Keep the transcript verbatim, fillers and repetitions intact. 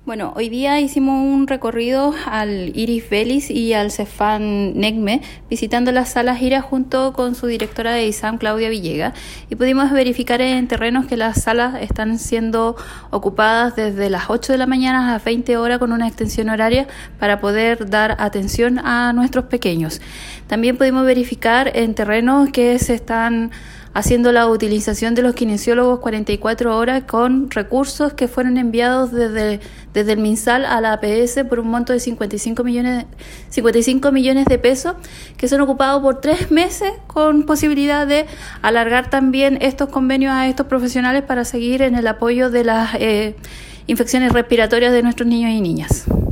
Bueno, hoy día hicimos un recorrido al Iris Bellis y al Cefam Necme, visitando las salas I R A junto con su directora de I S A M, Claudia Villegas, y pudimos verificar en terrenos que las salas están siendo ocupadas desde las ocho de la mañana a las veinte horas con una extensión horaria para poder dar atención a nuestros pequeños. También pudimos verificar en terrenos que se están haciendo la utilización de los kinesiólogos cuarenta y cuatro horas con recursos que fueron enviados desde, desde el MinSal a la A P S por un monto de cincuenta y cinco millones de pesos, que son ocupados por tres meses con posibilidad de alargar también estos convenios a estos profesionales para seguir en el apoyo de las eh, infecciones respiratorias de nuestros niños y niñas.